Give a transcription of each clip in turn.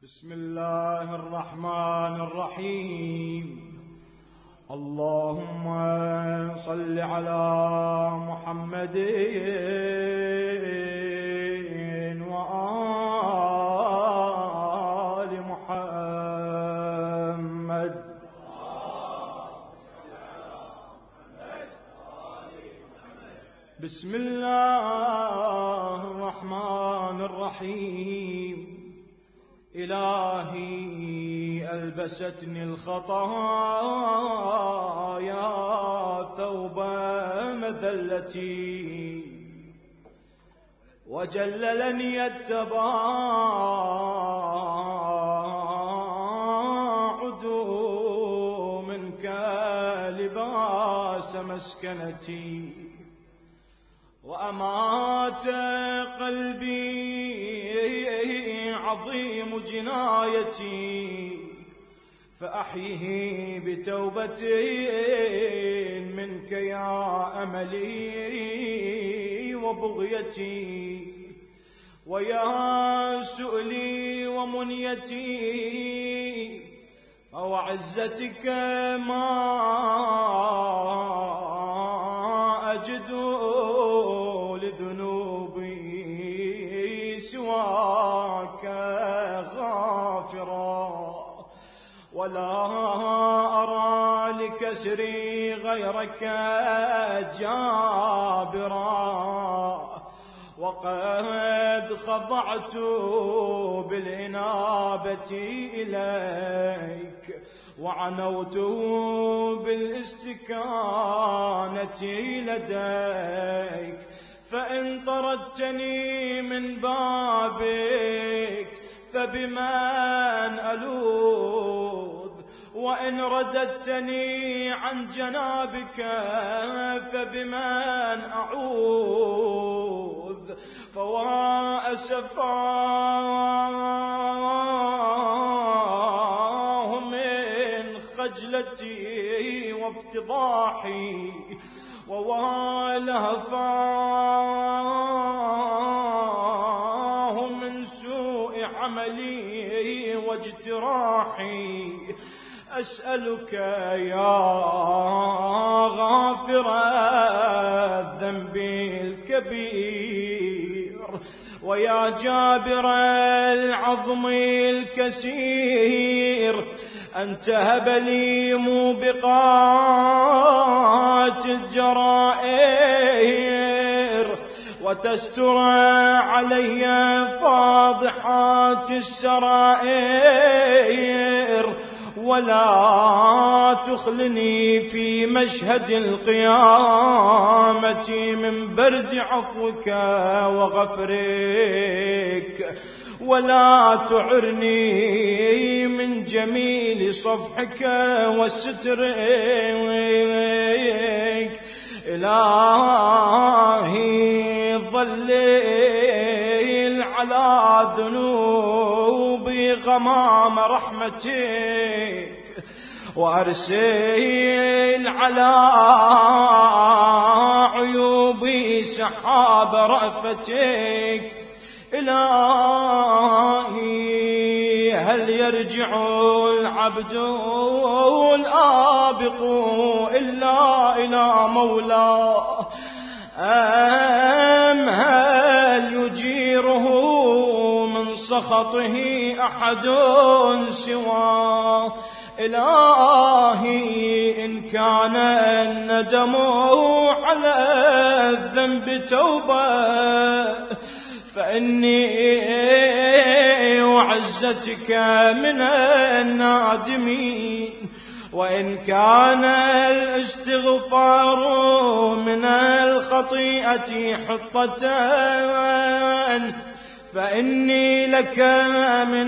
بسم الله الرحمن الرحيم. اللهم صل على محمد وآل محمد. بسم الله الرحمن الرحيم. إلهي ألبستني الخطايا ثوب مذلتي، وجللني التباعد منك لباس مسكنتي، وأمات قلبي عظيم جنايتي، فأحيه بتوبة منك يا أملي وبغيتي، ويا سؤلي ومنيتي، فوعزتك ما أجد لذنوبي سواك غافرا، ولا أرى لكسري غيرك جابرا، وقد خضعت بالإنابة إليك، وعنوت بالاستكانة لديك، فإن طردتني من بابك فبمن ألوذ، وإن رددتني عن جنابك فبمن أعوذ، فوا أسفاه من خجلتي وافتضاحي، ووالهفاه من سوء عملي واجتراحي. أسألك يا غافر الذنب الكبير، ويا جابر العظم الكسير، أن تهب لي موبقات الجرائر، وتستر علي فاضحات السرائر، ولا تخلني في مشهد القيامة من برد عفوك وغفرك، ولا تعرني من جميل صفحك وسترك. إلهي ظلل على ذنوبي غمام رحمتك، وأرسل على عيوبي سحاب رأفتك. إلهي هل يرجع العبد الآبق إلا إلى مولاه، أم هل يجيره من سخطه أحد سواه؟ إلهي إن كان الندم على الذنب توبة فإني وعزتك من النادمين، وإن كان الاستغفار من الخطيئة حطة فإني لك من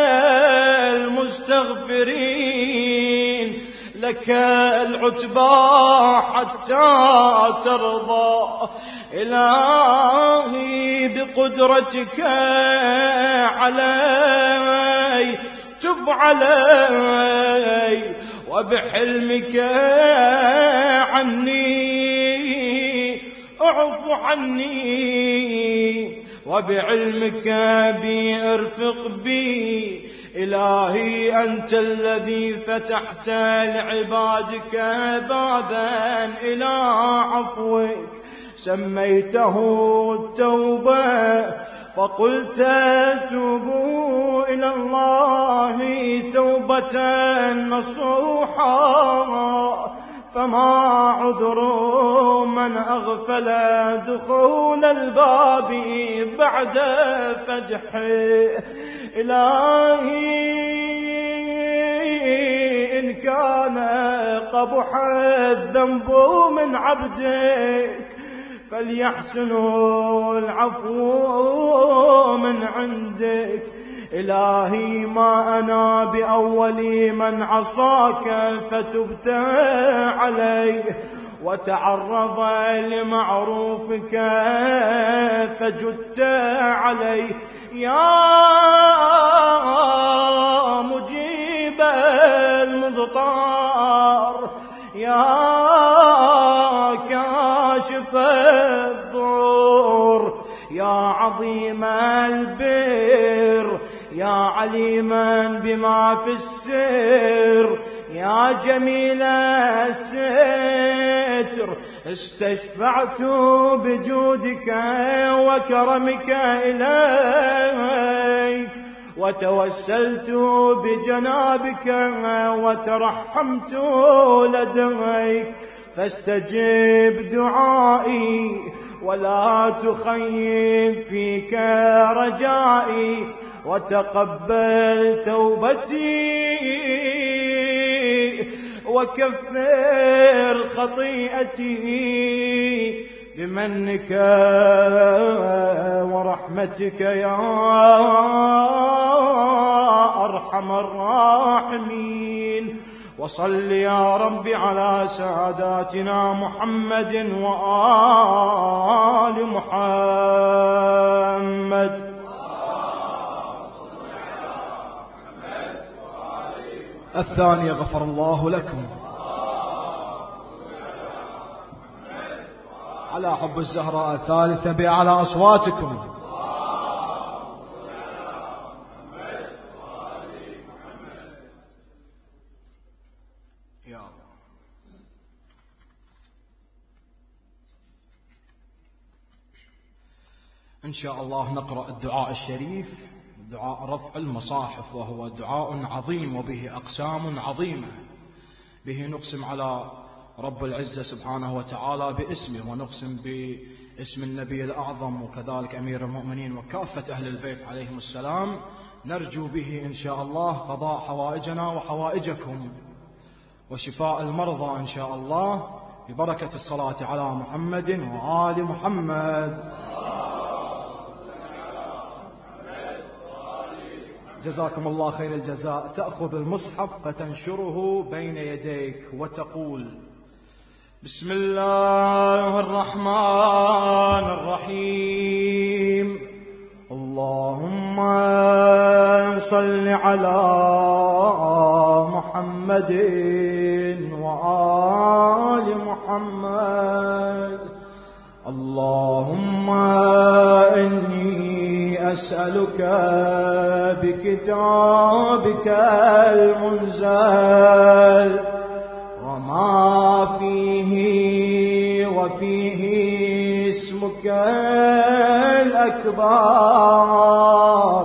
المستغفرين، لك العتبى حتى ترضى. إلهي بقدرتك علي تب علي، وبحلمك عني اعف عني، وبعلمك بي ارفق بي. إلهي أنت الذي فتحت لعبادك بابا إلى عفوك سميته التوبة، فقلت توبوا إلى الله توبة نصوحا، فما عذر من أغفل دخول الباب بعد فتحه. إلهي إن كان قبح الذنب من عبدك فليحسن العفو من عندك. إلهي ما أنا بأول من عصاك فتبت عليه، وتعرض لمعروفك فجدت عليه. يا مجيب المضطر، يا كاشف الضر، يا عظيم البر، يا عليما بما في السر، يا جميل الستر، استشفعت بجودك وكرمك إليك، وتوسلت بجنابك وترحمت لديك، فاستجب دعائي ولا تخيب فيك رجائي، وتقبل توبتي وكفر خطيئتي بمنك ورحمتك يا أرحم الراحمين. وصل يا رب على ساداتنا محمد وآل محمد. الثانية غفر الله لكم. على حب الزهراء الثالثة بأعلى أصواتكم. يا الله. إن شاء الله نقرأ الدعاء الشريف، دعاء رفع المصاحف، وهو دعاء عظيم وبه أقسام عظيمة. به نقسم على رب العزة سبحانه وتعالى باسمه، ونقسم باسم النبي الأعظم وكذلك أمير المؤمنين وكافة أهل البيت عليهم السلام. نرجو به إن شاء الله قضاء حوائجنا وحوائجكم وشفاء المرضى إن شاء الله، ببركة الصلاة على محمد وآل محمد. جزاكم الله خير الجزاء. تأخذ المصحف فتنشره بين يديك وتقول: بسم الله الرحمن الرحيم. اللهم صل على محمد وآل محمد. اللهم إني أسألك بكتابك المنزل وما فيه وفيه اسمك الأكبر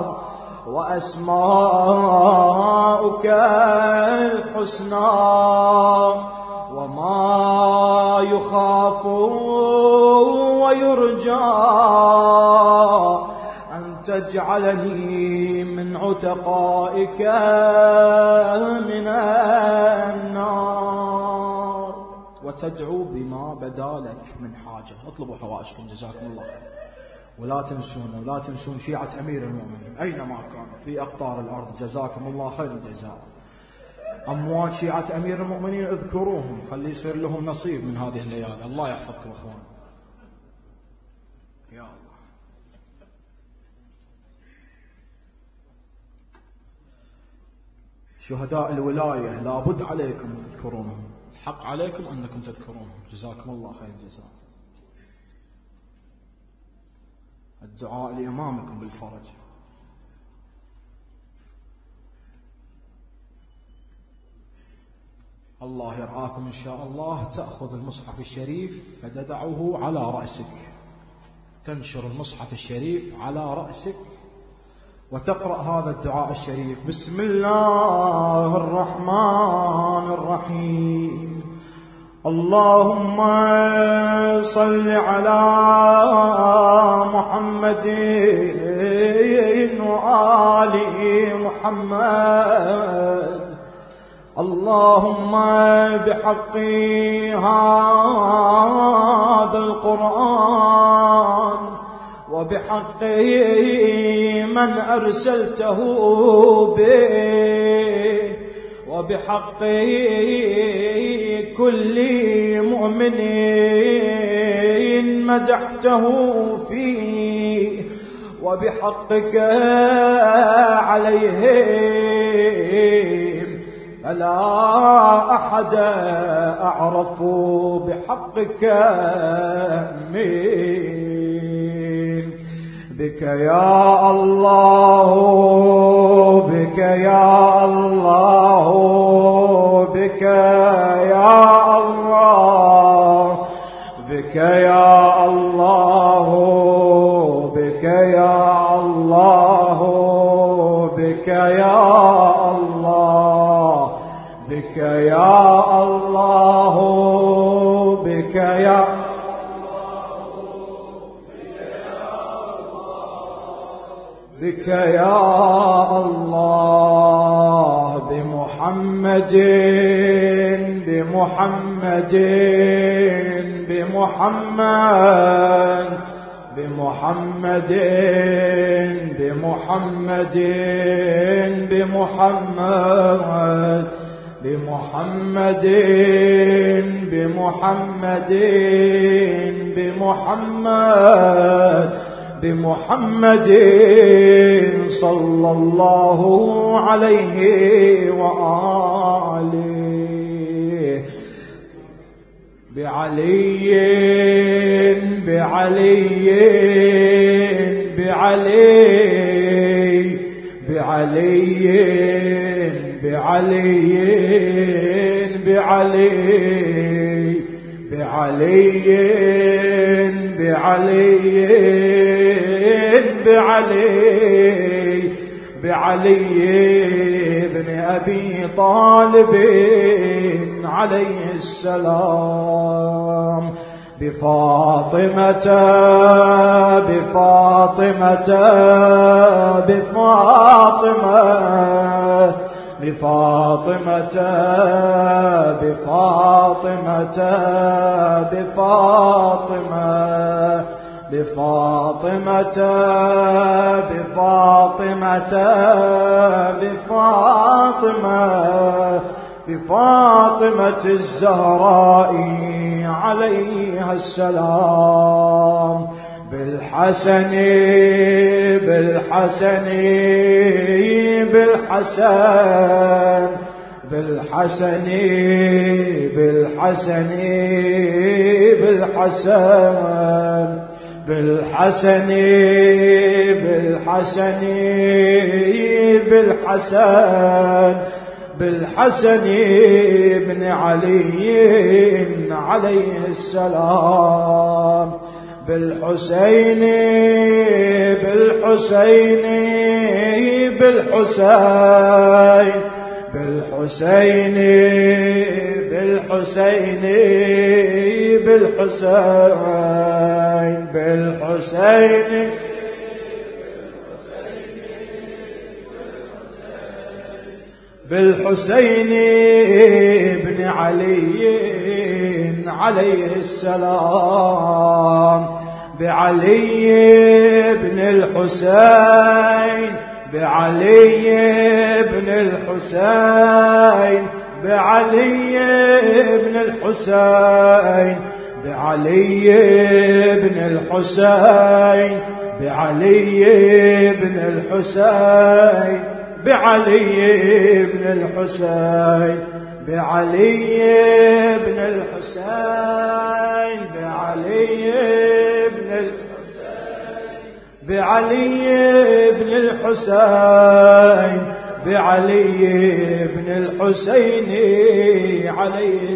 وأسماؤك الحسنى وما يخاف ويرجى أن تجعلني من عتقائك من النار، وتدعو بما بدا لك من حاجة. اطلبوا حوائجكم جزاكم الله خير. ولا تنسون شيعة أمير المؤمنين أينما كانوا في أقطار الأرض، جزاكم الله خير الجزاء. أموات شيعة أمير المؤمنين اذكروهم، خلي يصير لهم نصيب من هذه الليالي. الله يحفظكم أخوان. يا الله. شهداء الولاية لابد عليكم تذكرونهم، حق عليكم أنكم تذكرونهم، جزاكم الله خير الجزاء. الدعاء لإمامكم بالفرج. الله يرعاكم إن شاء الله، تأخذ المصحف الشريف فتدعه على رأسك، تنشر المصحف الشريف على رأسك وتقرأ هذا الدعاء الشريف: بسم الله الرحمن الرحيم، اللهم صل على محمد وآل محمد، اللهم بحق هذا القرآن وبحق من أرسلته به وبحق كل مؤمن مدحته فيه وبحقك عليهم، فلا أحد أعرف بحقك منك. بك يا الله، بك يا الله، بك يا الله، بك يا الله، بك يا الله، بك يا الله، بك يا الله، بك يا بك يا الله، بمحمد بمحمد بمحمد بمحمد بمحمد بمحمد بمحمد بمحمد بمحمد بمحمد صلى الله عليه وآله، بعلي بعلي بعلي بعلي بعلي بعلي بعلي بعلي بعلي بعلي بن أبي طالب عليه السلام، بفاطمة بفاطمة بفاطمة بفاطمة بفاطمة بفاطمة بفاطمة بفاطمة بفاطمة بفاطمة الزهراء عليها السلام، بالحسن بالحسن بالحسن بالحسن بالحسن بالحسن بالحسن بالحسن بالحسن بالحسن بن علي عليه السلام، بالحسين بالحسين بالحسين بالحسين بالحسين بالحسين بالحسين بالحسين بن علي عليه السلام، بعلي بن الحسين بعلي بن الحسين بعلي بن الحسين بعلي بن الحسين بعلي بن الحسين بعلي بن الحسين بعلي بن الحسين بعلي بن الحسين بعلي بن الحسين بعلي بن الحسين عليه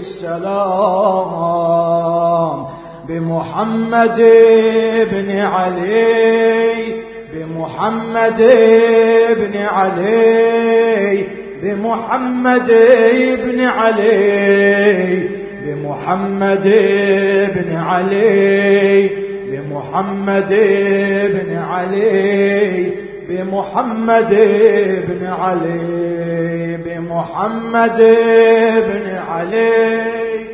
السلام، بمحمد بن علي، بمحمد بن علي، بمحمد بن علي، بمحمد بن علي، بمحمد بن علي، بمحمد بن علي، بمحمد بن علي،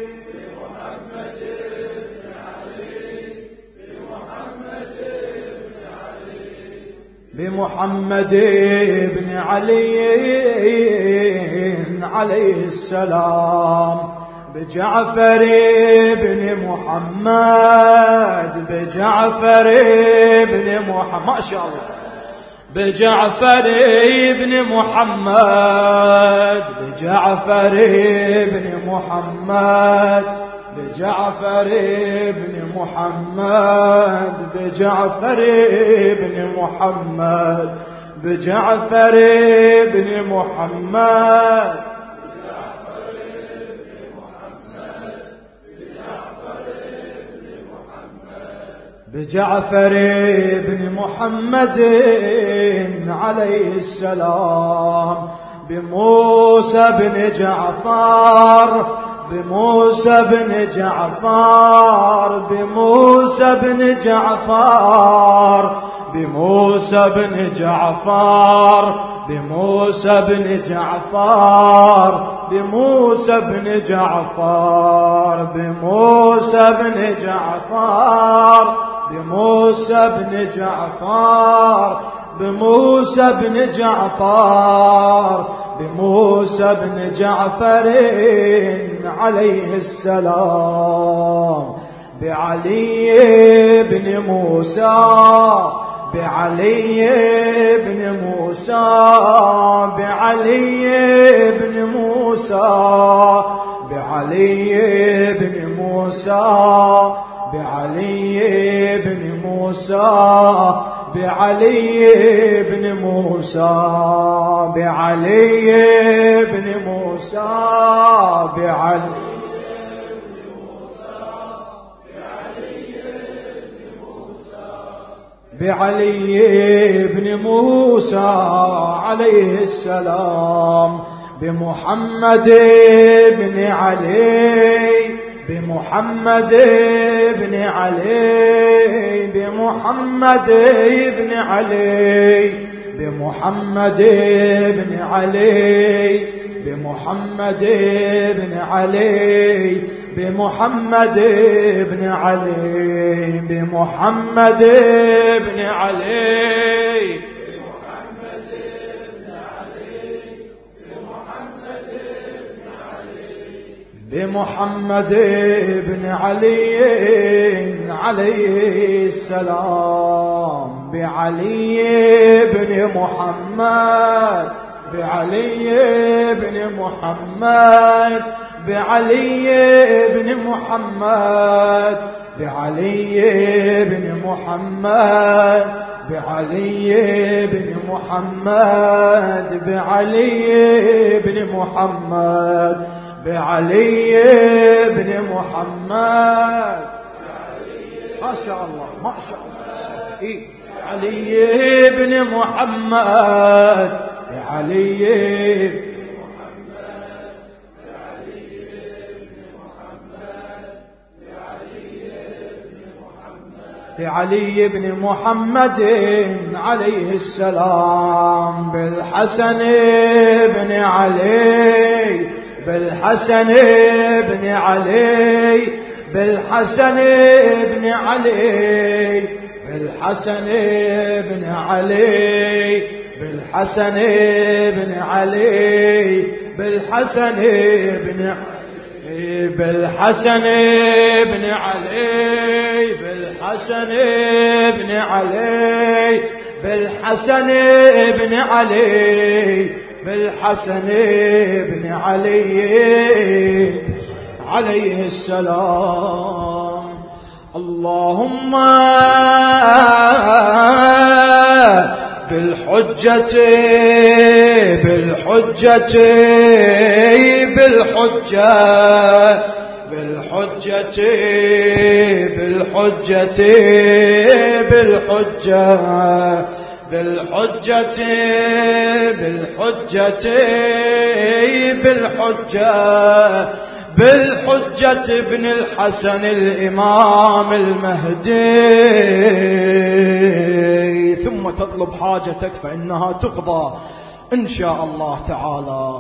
بمحمد بن علي عليه السلام، بجعفر بن محمد، بجعفر بن محمد، ما شاء الله، بجعفر بن محمد، بجعفر بن محمد، بجعفر بن محمد، بجعفر بن محمد، بجعفر بن محمد، بجعفر بن محمد عليه السلام، بموسى بن جعفر، بموسى بن جعفر، بموسى بن جعفر، بموسى بن جعفر، بموسى بن جعفر، بموسى بن جعفر، بموسى بن جعفر، بموسى بن جعفر، بموسى بن جعفر، بموسى بن جعفر عليه السلام، بعلي بن موسى، بعلي بن موسى، بعلي بن موسى، بعلي بن موسى، بعلي بن موسى، بعلي بن موسى، بعلي بن موسى، بعلي بعلي بن موسى عليه السلام، بمحمد بن علي، بمحمد بن علي، بمحمد بن علي، بمحمد بن علي، بمحمد بن علي، بمحمد بن علي، بمحمد بن علي، بمحمد بن علي عليه السلام، بعلي بن محمد، بعلي بن محمد، بعلي بن محمد، بعلي بن محمد، بعلي بن محمد، بعلي بن محمد، بعلي بن محمد، ما شاء الله ما شاء الله، علي بن محمد، بعلي بعلي بن محمد عليه السلام، بالحسن بن علي، بالحسن بن علي، بالحسن بن علي، بالحسن بن علي، بالحسن بن علي، بالحسن بن علي، بالحسن بن علي، بالحسن بن علي، بالحسن بن علي، بالحسن بن علي عليه السلام. اللهم بالحجة بالحجة بالحجة بالحجة بالحجة بالحجة بالحجة بالحجة بالحجة بالحجة ابن الحسن الإمام المهدي. ثم تطلب حاجتك فإنها تقضى إن شاء الله تعالى.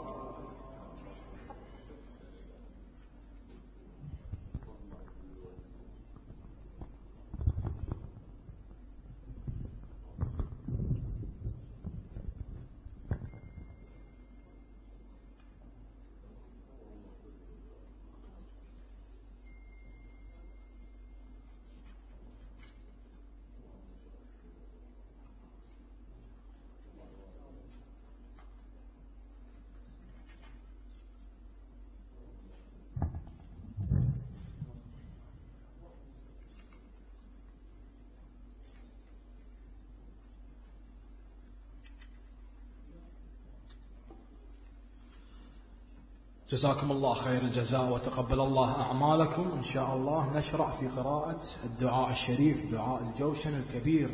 جزاكم الله خير الجزاء وتقبل الله أعمالكم. إن شاء الله نشرع في قراءة الدعاء الشريف، دعاء الجوشن الكبير.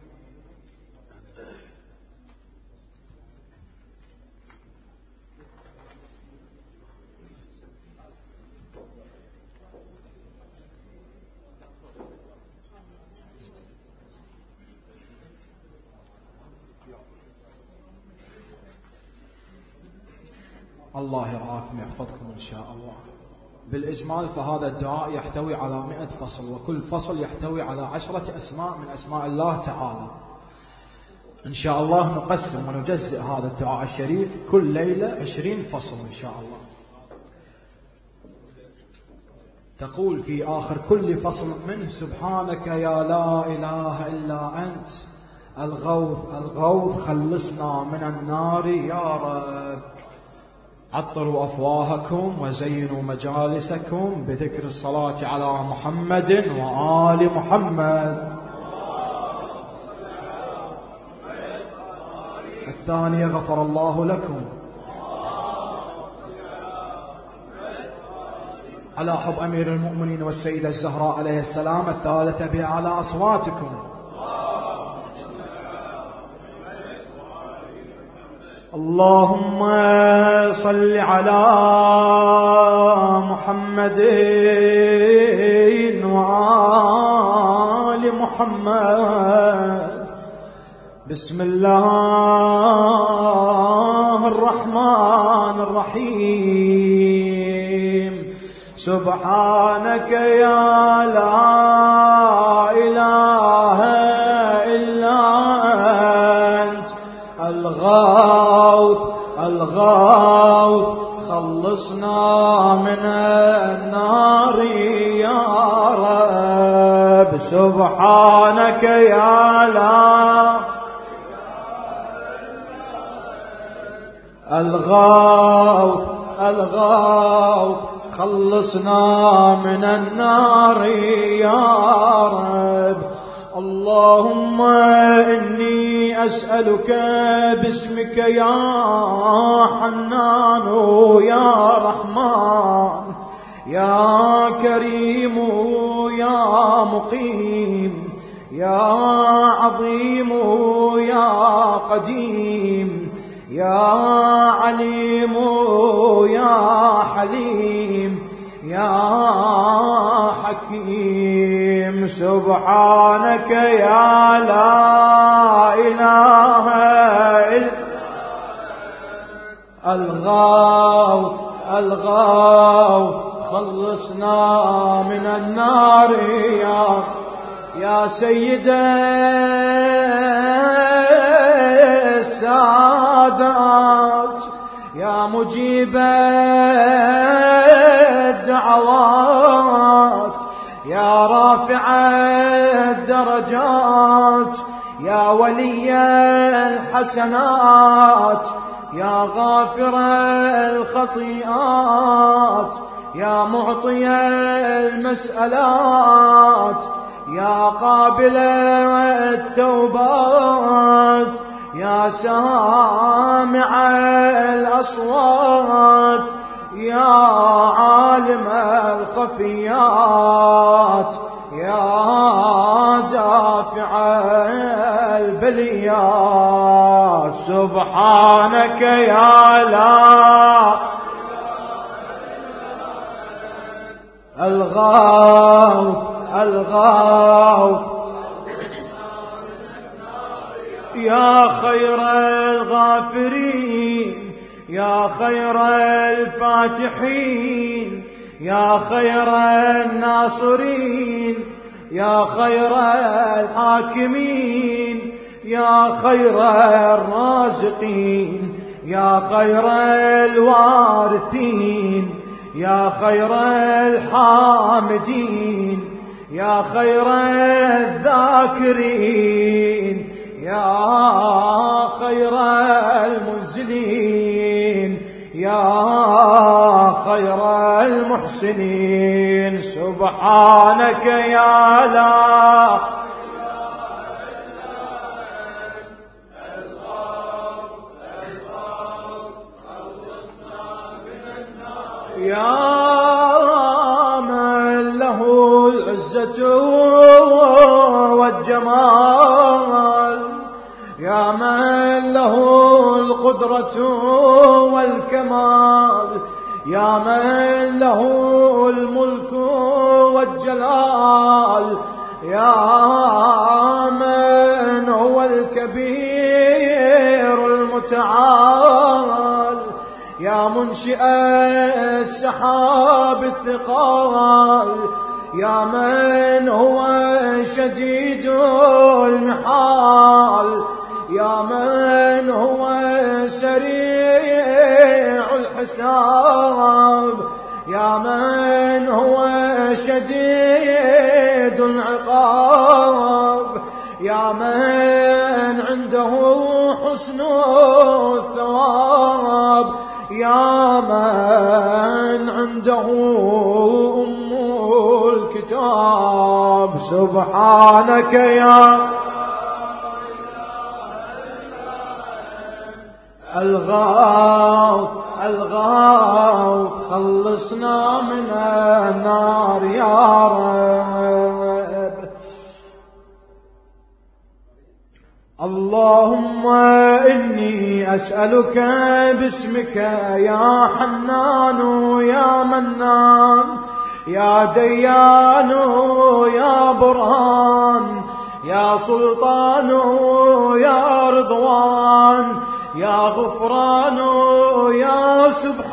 الله يرعاكم ويحفظكم إن شاء الله. بالإجمال فهذا الدعاء يحتوي على 100 فصل، وكل فصل يحتوي على 10 أسماء من أسماء الله تعالى. إن شاء الله نقسم ونجزئ هذا الدعاء الشريف كل ليلة 20 فصل إن شاء الله. تقول في آخر كل فصل منه: سبحانك يا لا إله إلا أنت، الغوث الغوث خلصنا من النار يا رب. عطروا أفواهكم وزينوا مجالسكم بذكر الصلاة على محمد وآل محمد. الثانية: غفر الله لكم. على حب أمير المؤمنين والسيدة الزهراء عليه السلام. الثالثة: بأعلى أصواتكم. اللهم صل على محمد وآل محمد. بسم الله الرحمن الرحيم. سبحانك يا لا إله إلا أنت، الغوث الغوث خلصنا من النار يا رب. سبحانك يا لا الغوث الغوث خلصنا من النار يا رب. اللهم إني أسألك باسمك يا حنان يا رحمن يا كريم يا مقيم يا عظيم يا قديم يا عليم يا حليم يا حكيم. سبحانك يا لا إله إلا الغوث الغوث خلصنا من النار يا سيد السادات يا مجيب الدعوات يا رافع الدرجات يا ولي الحسنات يا غافر الخطيئات يا معطي المسألات يا قابل التوبات يا سامع الأصوات يا عالم الخفيات يا دافع البليات سبحانك يا لا الغوث الغوث يا خير الغافرين يا خير الفاتحين يا خير الناصرين يا خير الحاكمين يا خير الرازقين يا خير الوارثين يا خير الحامدين يا خير الذاكرين يا خير المنزلين يا خير المحسنين سبحانك يا لا يا من له العزة والجمال يا من له القدرة والكمال يا من له الملك والجلال يا من هو الكبير المتعال يا منشئ السحاب الثقال يا من هو شديد المحال يا من هو سريع الحساب يا من هو شديد العقاب يا من عنده حسن الثواب يا من عنده أم الكتاب سبحانك يا الغوث الغوث خلصنا من النار يا رب اللهم إني أسألك باسمك يا حنان يا منان يا ديان يا برهان يا سلطان يا رضوان يا غفران يا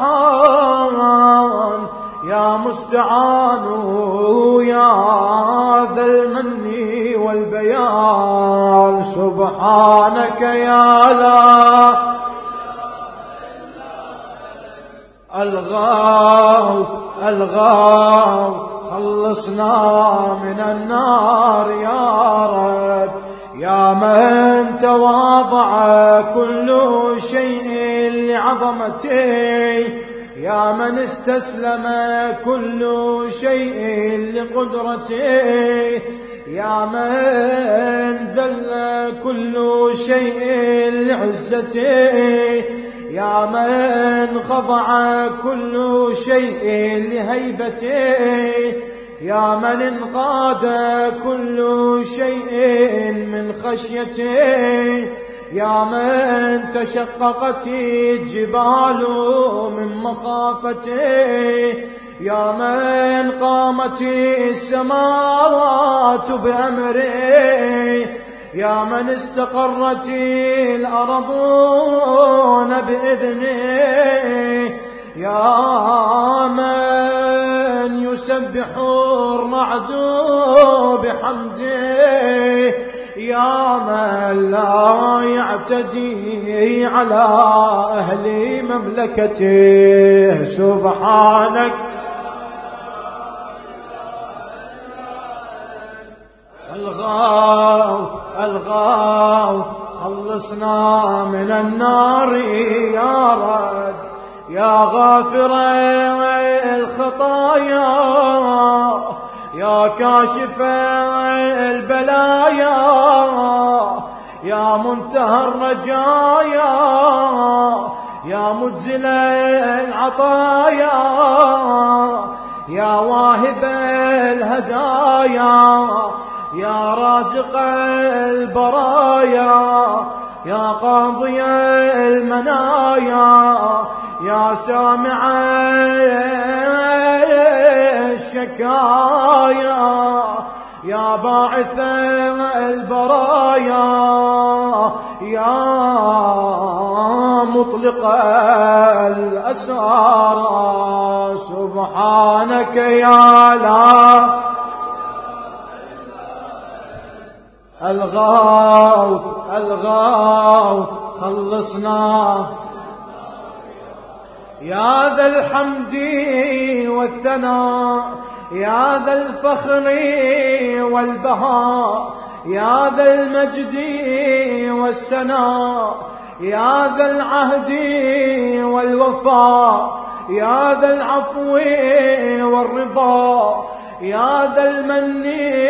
سبحان يا مستعان يا ذا المن والبيان سبحانك يا لا الغوث الغوث خلصنا من النار يا رب يا من تواضع كل شيء لعظمته يا من استسلم كل شيء لقدرته يا من ذل كل شيء لعزته يا من خضع كل شيء لهيبته يا من انقاد كل شيء من خشيته يا من تشققت الجبال من مخافته يا من قامت السماوات بأمره يا من استقرت الأرضون بإذنه يا من يسبح الرعد بحمده يا من لا يعتدي على أهل مملكته سبحانك الغوث الغوث خلصنا من النار يا رب يا غافر الخطايا يا كاشف البلايا يا منتهى الرجايا يا مجزل العطايا يا واهب الهدايا يا رازق البرايا يا قاضي المنايا يا سامع الشكايا يا باعث البرايا يا مطلق الأسرى سبحانك يا لا الغوث الغوث خلصنا يا ذا الحمد والثناء يا ذا الفخر والبهاء يا ذا المجد والسناء يا ذا العهد والوفاء يا ذا العفو والرضا يا ذا المن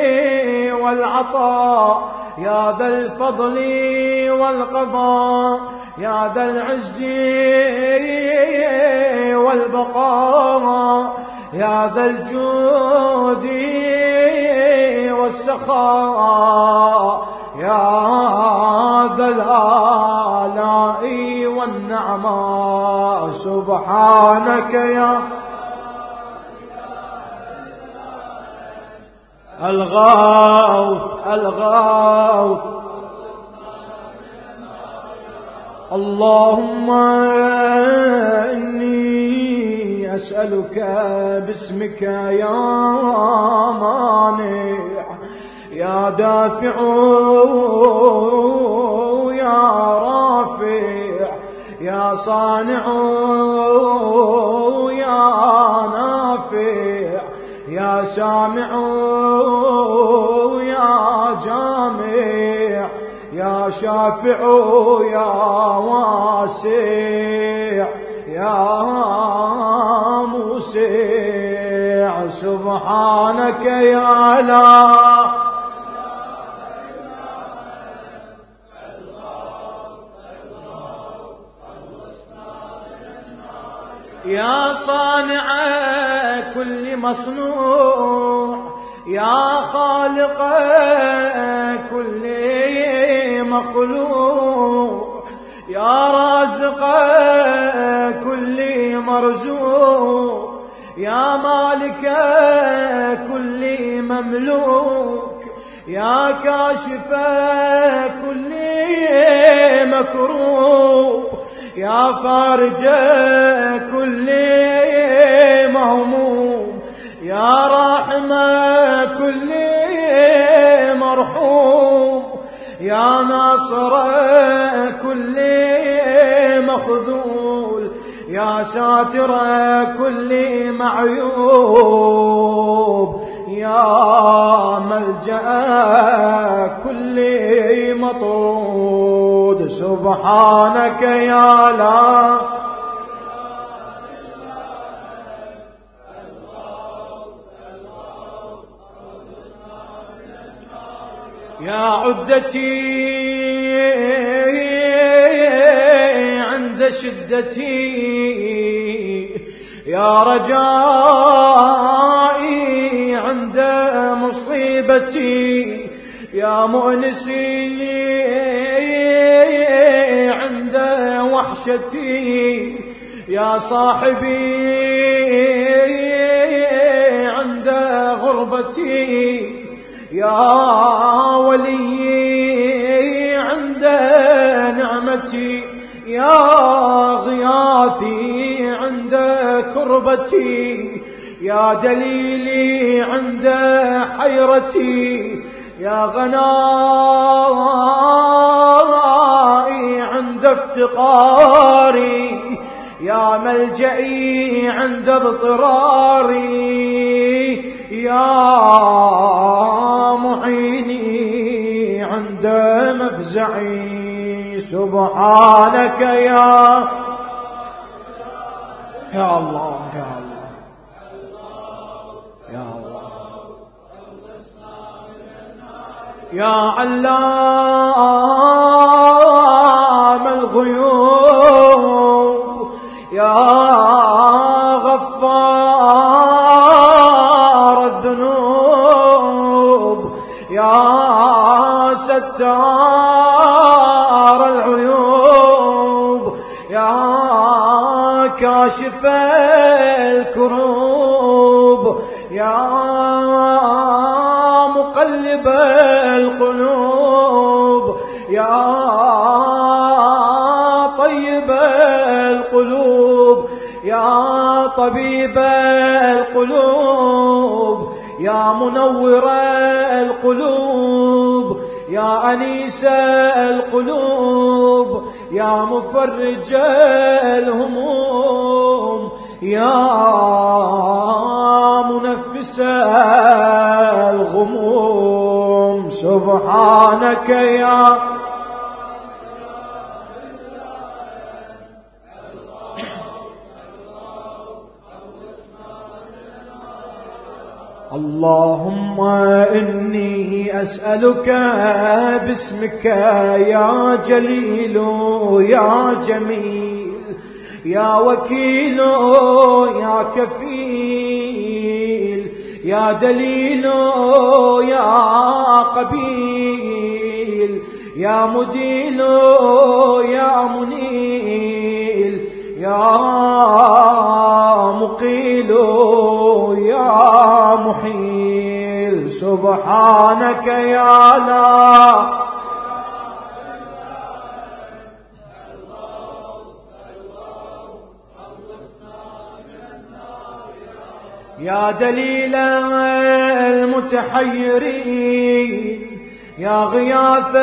والعطاء يا ذا الفضل والقضاء يا ذا العز والبقاء يا ذا الجود والسخاء يا ذا الآلاء والنعماء سبحانك يا الغوث الغوث اللهم إني أسألك باسمك يا مانع يا دافع يا رافع يا صانع يا نافع يا سامع يا جامع يا شافع يا واسع يا موسع سبحانك يا لا يا صانع كل مصنوع يا خالق كل مخلوق يا رازق كل مرزوق يا مالك كل مملوك يا كاشف كل مكروب يا فارج كل مهموم يا راحم كل مرحوم يا ناصر كل مخذول يا ساتر كل معيوب يا ملجأ كل مطرود سبحانك يا لا يا عدتي عند شدتي يا رجائي عند مصيبتي يا مؤنسي عند وحشتي يا صاحبي عند غربتي يا ولي عند نعمتي يا غياثي عند كربتي يا دليلي عند حيرتي يا غنائي عند افتقاري يا ملجئي عند اضطراري يا معيني عند مفزعي سبحانك يا الله يا الله يا الله يا علام الغيوب يا غفار الذنوب يا ستار العيوب يا كاشف الكروب يا مقلب القلوب يا طيب القلوب يا طبيب القلوب يا منور القلوب يا أنيس القلوب يا مفرج الهموم يا منفس الغموم سبحانك يا اللهم إني أسألك باسمك يا جليل يا جميل يا وكيل يا كفيل يا دليل يا قبيل يا مديل يا منيل يا مقيل يا محيل سبحانك يا لا يا دليل المتحيرين يا غياث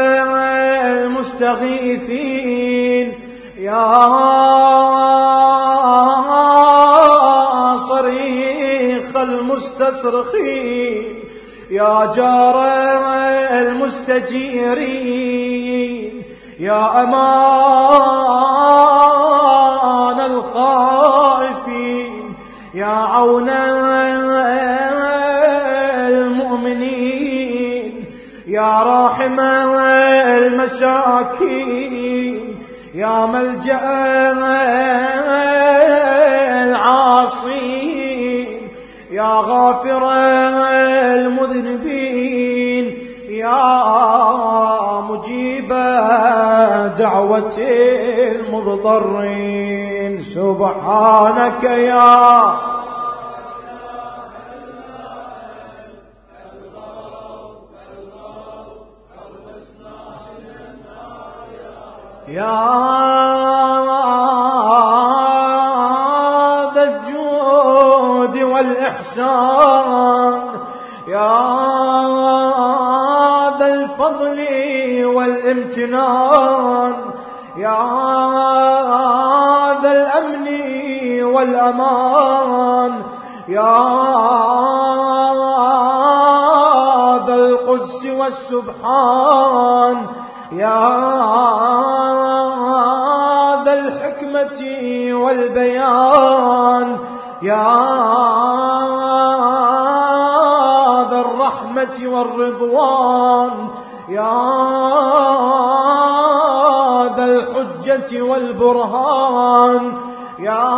المستغيثين يا صريخ المستصرخين يا جار المستجيرين يا أمان الخائفين يا عون المؤمنين يا راحم المساكين يا ملجأ العاصين يا غافر المذنبين يا مجيب دعوة المضطرين سبحانك يا ذا الجود والإحسان يا ذا الفضل والامتنان يا ذا الأمن والأمان يا ذا القدس والسبحان يا ذا الحكمة والبيان يا ذا الرحمة والرضوان يا ذا الحجة والبرهان يا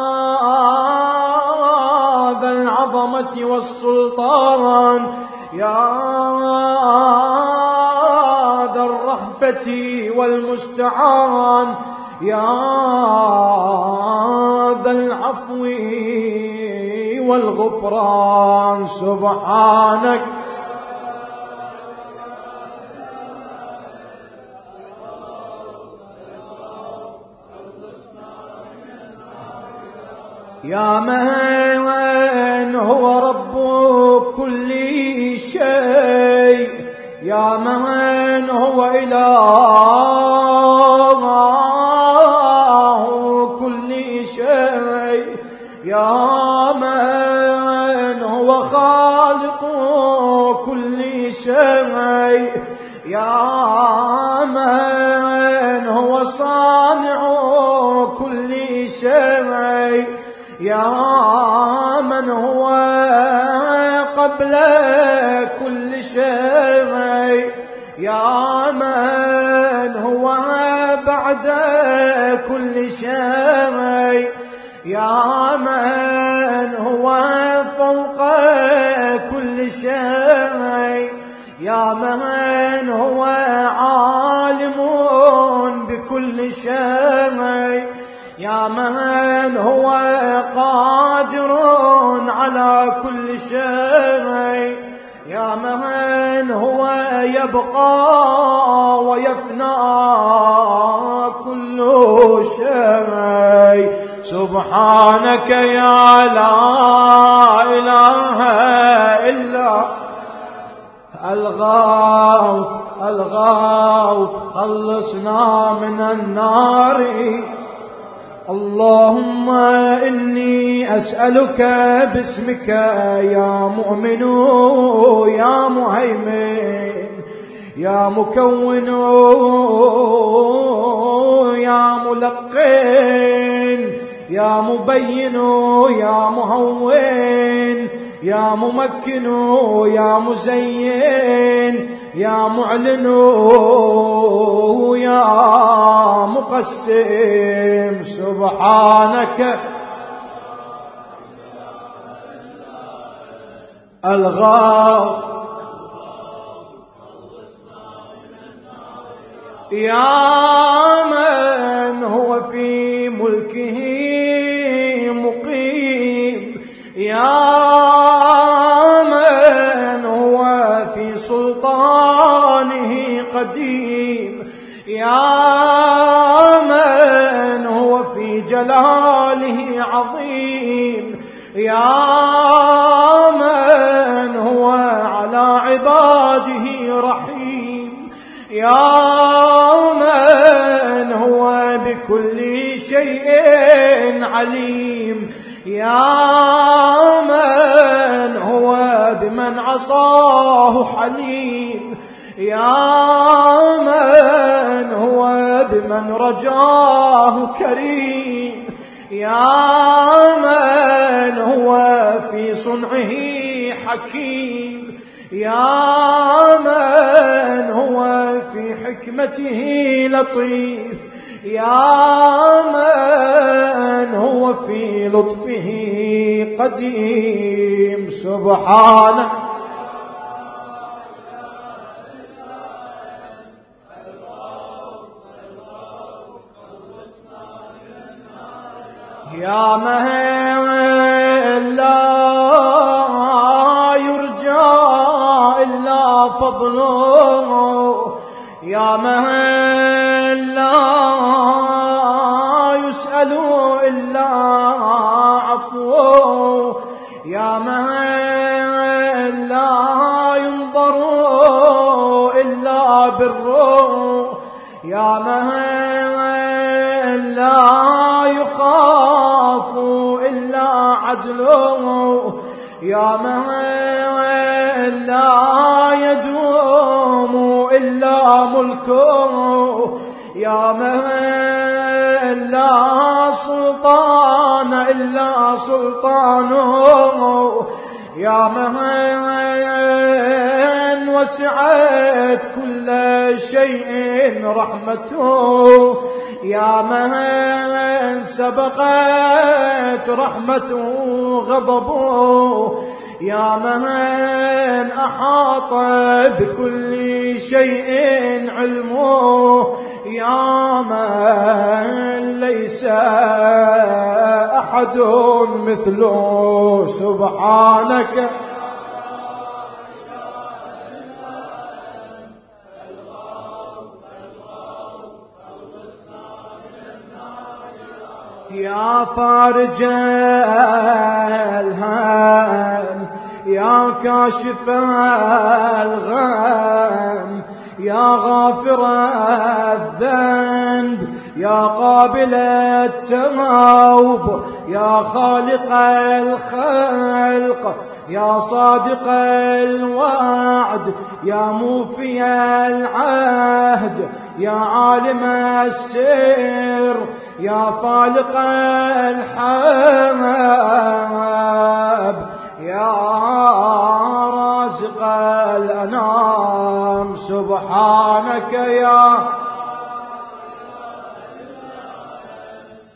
ذا العظمة والسلطان يا ذا الرهبة والمستعان يا ذا العفو والغفران سبحانك يا من هو رب كل شيء يا من هو إله كل شيء يا من هو خالق كل شيء يا من هو صانع كل شيء يا من هو قبل كل شيء شيء، يا من هو فوق كل شيء، يا من هو عالم بكل شيء، يا من هو قادر على كل شيء، يا من هو يبقى ويفنى كل شيء. سبحانك يا لا إله إلا الغوث الغوث، خلصنا من النار. اللهم إني أسألك باسمك يا مؤمن يا مهيمن يا مكون يا ملقن يا مبين يا مهون يا ممكن يا مزين يا معلن يا مقسم. سبحانك الغوث يا من هو في ملكه مقيم، يا من هو في سلطانه قديم، يا من هو في جلاله عظيم، يا من هو على عباده رحيم، يا من هو بكل شيء عليم، يا من هو بمن عصاه حليم، يا من هو بمن رجاه كريم، يا من هو في صنعه حكيم، يا من هو في حكمته لطيف، يا من هو في لطفه قديم. سبحانه يا من لا يرجى إلا فضله، يا من لا يسأل إلا عفوه، يا من لا ينظر إلا بره، يا من لا يخاف إلا عدله، يا من لا يدوم إلا ملكه، يا من لا سلطان إلا سلطانه، يا من وسعت كل شيء رحمته، يا من سبقت رحمته غضبه، يا من أحاط بكل شيء علمه، يا من ليس أحد مثله. سبحانك يا فارج الهم، يا كاشف الغم، يا غافر الذنب، يا قابل التوب، يا خالق الخلق، يا صادق الوعد، يا موفي العهد، يا عالم السر، يا فالق الحمام، يا رازق الأنام. سبحانك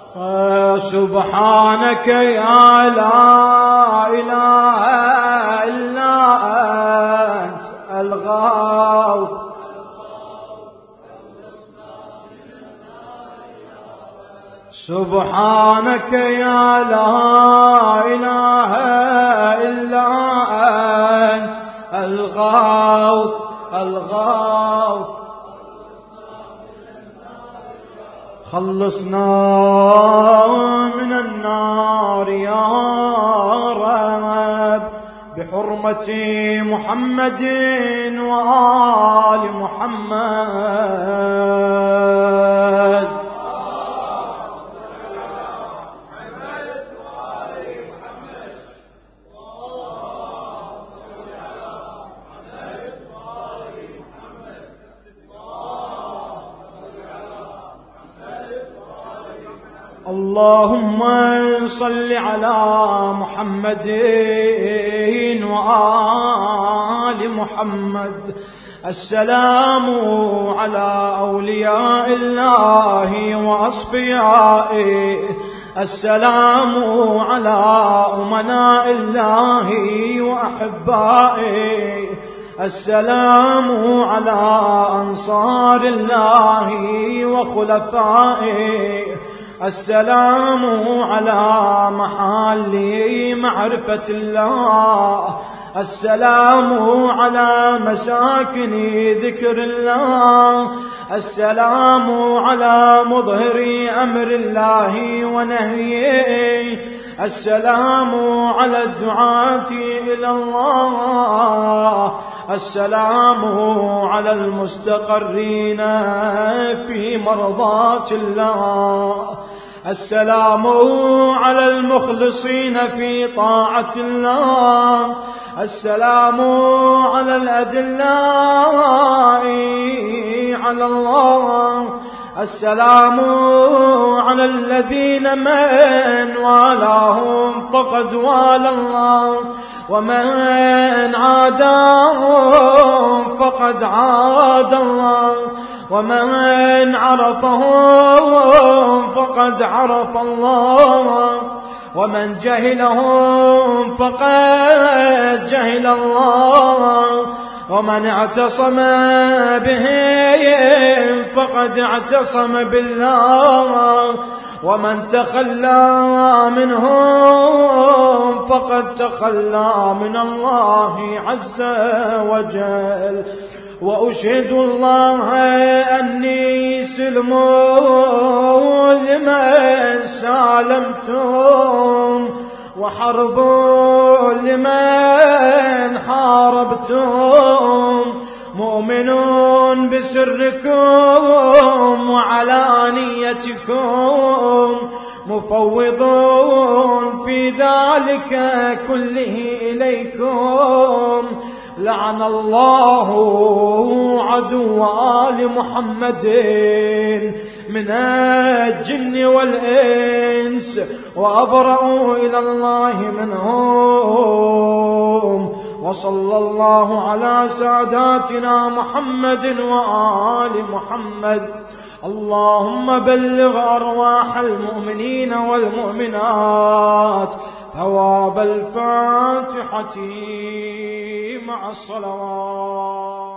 سبحانك يا لا إله إلا أنت الغوث سبحانك يا لا إله إلا أنت الغوث الغوث خلصنا من النار يا رب بحرمة محمد وآل محمد اللهم صل على محمد وآل محمد. السلام على أولياء الله وأصفيائه، السلام على أمناء الله وأحبائه، السلام على أنصار الله وخلفائه، السلام على محل معرفة الله، السلام على مساكن ذكر الله، السلام على مظهر أمر الله ونهيه، السلام على الدعاة إلى الله، السلام على المستقرين في مرضات الله، السلام على المخلصين في طاعة الله، السلام على الأدلاء على الله، السلام على الذين من والاهم فقد والى الله، ومن عاداهم فقد عاد الله، ومن عرفهم فقد عرف الله، ومن جهلهم فقد جهل الله، ومن اعتصم بهم فقد اعتصم بالله، ومن تخلى منهم فقد تخلى من الله عز وجل. وأشهد الله أني سلم لمن سالمتم، وحرب لمن حاربتم، مؤمن بسركم وعلانيتكم، مفوض في ذلك كله إليكم. لعن الله عدو آل محمد من الجن والإنس، وأبرأوا إلى الله منهم. وصلى الله على ساداتنا محمد وآل محمد. اللهم بلغ أرواح المؤمنين والمؤمنات ثواب الفاتحة مع الصلوات.